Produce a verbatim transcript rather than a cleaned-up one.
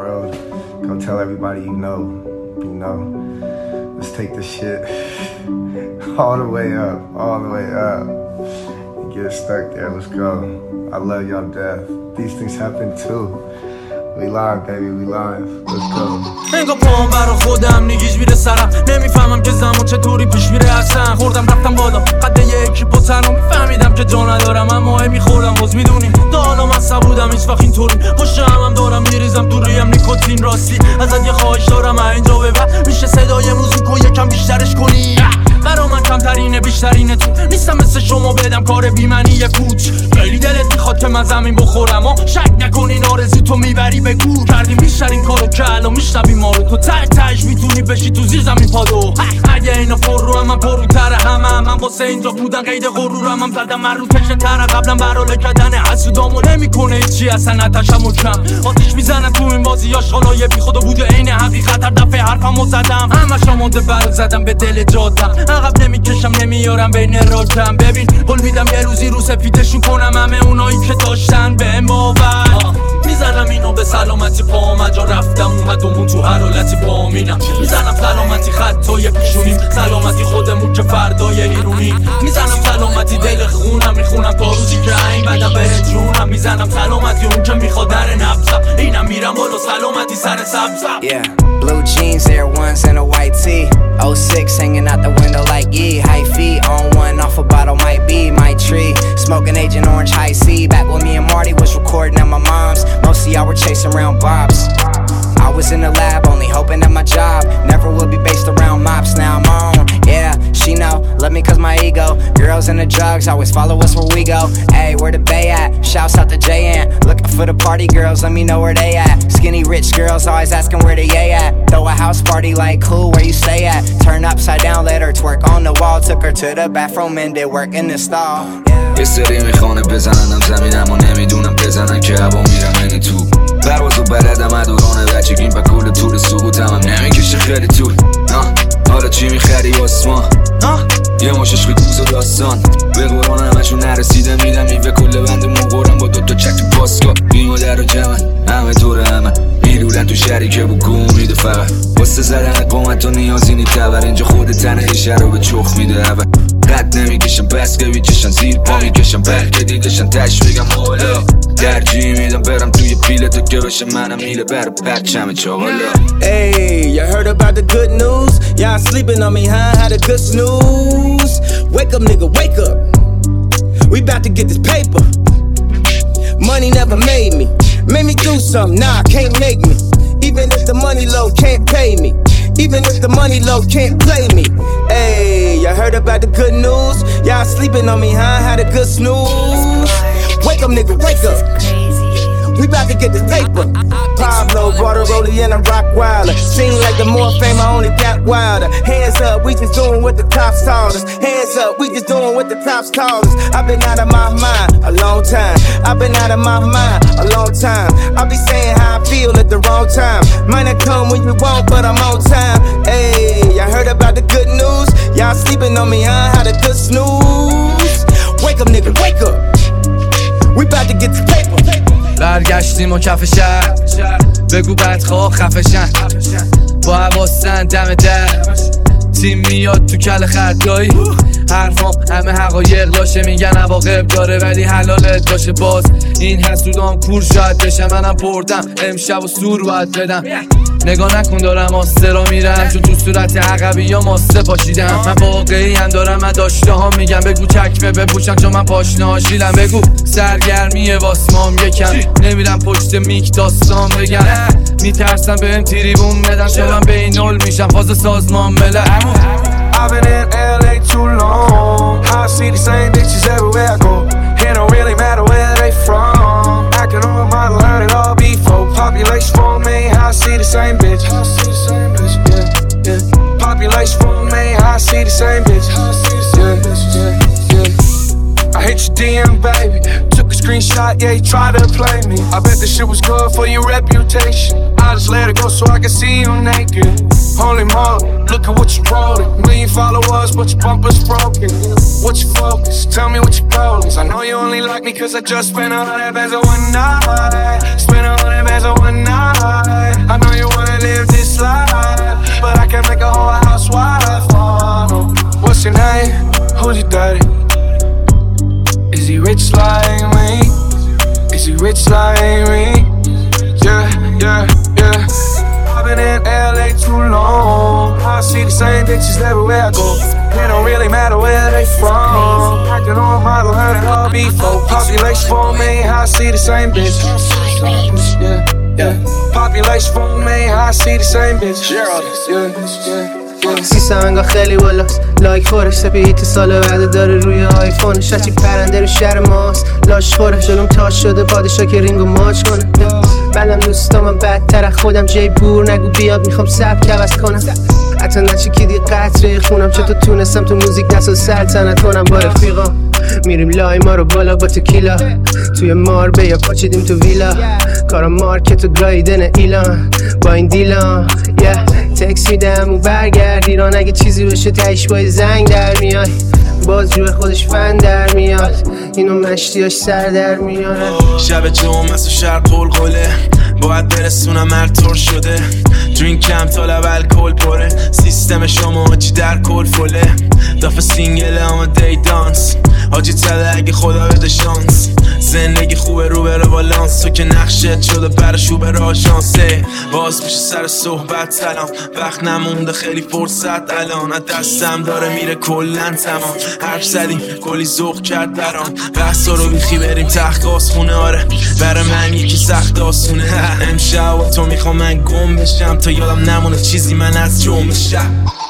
world. Go tell everybody you know, you know. Let's take this shit all the way up, all the way up. Get stuck there, let's go. I love y'all to death. These things happen too. We live baby, we live. Let's go. انگار پاهم برا خودم نگیج میره سرم. نمیفهمم که زمان چطوری پیش میره اصلا. خوردم رفتم بالا قد یکی با تنها. میفهمیدم که جا ندارم اما هی میخورم. باز میدونیم تا حالا من سبودم هیچ وقت اینطوری. پشت همم دارم میریزم تو رویم نیکوتین. راستی ازت یه خواهش دارم اینجا ببر. میشه صدای موزیکو یکم بیشترش کنی. برا من کمترینه بیشترینه تو. نیستم مثل شما بدم کار بیمنی یه پوچ. خیلی دلت میخواد که من زمین بخورم ها. شک نکنین آرزو تو میبری به گور. کردیم بیشترین کارو که الان میشنوی ما رو. تو تک تک میتونی بشی تو زیر زمین پادو. اگه اینا پر رو هم من پروتره همه. من واسه اینجا بودن قید غرورم. هم زدم من رو تشه تره قبلا برال کردن حسودامو نمیکنه هیچی اصلا نتشم و کم. آتیش میزنم تو این بازی آشغالای بی خدا بوده عین حقیقت. هر دفعه حرفمو زدم همه شمانده برات زدم به دل جادم. عقب نمیکشم نمیارم بین راکم. ببین قول میدم یه روزی رو سفیدشون کنم همه اونایی که داشتن به باور. میزنم اینو به سلامتی پام. جا رفتم اومدمون تو هر حالتی پامینم. میزنم سلامتی خطای پیشونیم. سلامتی خودمون که فردای ایرونی. میزنم سلامتی دل خونم. میخونم تا روزی که این بدم بره جونم. میزنم سلامتی اون که میخواد در نفسم. اینم میرم بالا سلامتی سر سبزم. Yeah, blue jeans, Air Ones and a white tee. oh six hanging out the window like yee. High feet on one off a bottle might be my tree. Smoking Agent Orange High C. Back when me and Marty was recording at my mom's. Most of y'all were chasing around bobs. I was in the lab only hoping that my job never will be based around mops. Now I'm on, yeah, she know. Love me cause my ego. Girls and the drugs always follow us where we go. Ayy, where the bay at? Shouts out to J-Ant. Looking for the party girls, let me know where they at. Skinny rich girls always asking where the yay at. Throw a house party like cool, where you stay at? Turn upside down, let her twerk on the wall. Took her to the bathroom and did work in the stall. یه سری میخوانه بزننم زمینم و نمیدونم بزنن که هوا میرم این تو. پروازو بلدم ادورانه بچگیم و کل طول سقوطم هم نمیکشه خیلی طول. حالا چی میخری آسمان؟ یه مشش دوز و داستان. به قرآن همشون نرسیده میدم میوه کل بند مقارم با دوتا چک تو پاسکا. بیم و در و جمن همه طور همه میرودن تو شهری که بگو میده فقط. واسه زدن قامت تو نیازی نیتبر. اینجا خود تنه ایشه رو به چخ میده اول. قد نمیکشم بس که بیچشن زیر پا میکشم بلکه دیدشن تش بگم حالا. ترجیح میدم برم توی پیله تو که بشه منم میله بر پرچم چاقالا. Hey, you heard about the good news? Y'all sleeping on me, huh? Had a good snooze. Wake up, nigga, wake up. We bout to get this paper. Money never made me. Made me do something, nah, can't make me. Even if the money low, can't pay me. Even if the money low, can't play me. Hey, you heard about the good news? Y'all sleeping on me, huh? Had a good snooze. Wake up, nigga, wake up. We bout to get this paper. Pablo, bought a rollie and a rock wilder. Seem like the more fame, I only got wilder. Hands up, we just doing what the cops told us. Hands up, we just doing what the cops told us. I've been out of my mind a long time. I've been out of my mind a long time. I'll be saying how I feel at the wrong time. Might not come when you want, but I'm on time. Hey, I heard about the good news. Y'all sleeping on me, huh? Had a good snooze. Wake up, nigga, wake up. We bout to get this paper. برگشتیم و کف شهر بگو بدخواه خفشن با حواستن دم در تیم میاد تو کل خدایی. حرفام همه حقایق لاشه میگن عواقب داره ولی حلالت باشه. باز این حسودام کور شاید بشه. منم بردم امشب و سور باید بدم. نگاه نکن دارم آسترا میرم چون تو صورت عقبی یا ماسته پاشیدم. من واقعی هم دارم من داشته ها میگم. بگو چکمه بپوشم چون من پاشنه هاشیلم. بگو سرگرمیه واسمام یکم نمیرم پشت میک داستان بگم. میترسم بهم تریبون بدن شدم بین نول میشم فاز سازمان ملل. I've been in L A too long. I see the same bitches everywhere I go. It don't really matter where they from. I can all my learn it all before. Population for me, I see the same bitch. I see the same bitch, yeah, yeah. Population for me, I see the same bitch. I see the same bitch, yeah, yeah. I hit your D M, baby. Took a screenshot, yeah, you tried to play me. I bet this shit was good for your reputation. I just let it go so I can see you naked. Holy moly, look at what you rolling. Million followers, but your bumper's broken. What's your focus? Tell me what your goal is. I know you only like me cause I just spent a hundred bands on one night. Spent a hundred bands on one night. ain't me. Yeah, yeah, yeah. I've been in L A too long. I see the same bitches everywhere I go. It don't really matter where they from. I can all model, heard it all before. Population four million, I see the same bitch. Yeah, yeah. Population four million, I see the same bitch. Yeah, yeah. سی سمنگا خیلی بالاست لایک خورش سپید سال بعد داره روی آیفون شاچی پرنده رو شهر ماست لاش خوره جلوم تاش شده پادشا که رینگو ماچ کنه بلم دوستامم بدتر خودم جای بور نگو بیاد میخوام سبک عوض کنم حتی نچه که دی قطره خونم چطور تونستم تو موزیک دست و سلطنت کنم با رفیقا میریم لای ما رو بالا با تکیلا توی ماربه یا پاچیدیم تو ویلا کارا مارکت و گایدن ایلان با این دیلان yeah. تکس میدم و برگرد ایران اگه چیزی بشه تایش بای زنگ در میای باز روی خودش فن در میاد اینو مشتیاش سر در میاره شب جمعه است و شهر قلقله باید برسونم مرطور شده تو این کم طالب الکل پره سیستم شما چی در کل فله دافه سینگل اما دی دانس حاجی تله اگه خدا بده شانس زندگی خوبه رو بره بالانس تو که نقشت شده پرشو به راه شانسه باز میشه سر صحبت سلام وقت نمونده خیلی فرصت الان از دستم داره میره کلن تمام حرف زدیم کلی ذوق کرد برام بحثا رو بیخی بریم تحقاس خونه آره برای من یکی سخت آسونه امشب تو میخوام من گم بشم تا یادم نمونه چیزی من از جمعه شب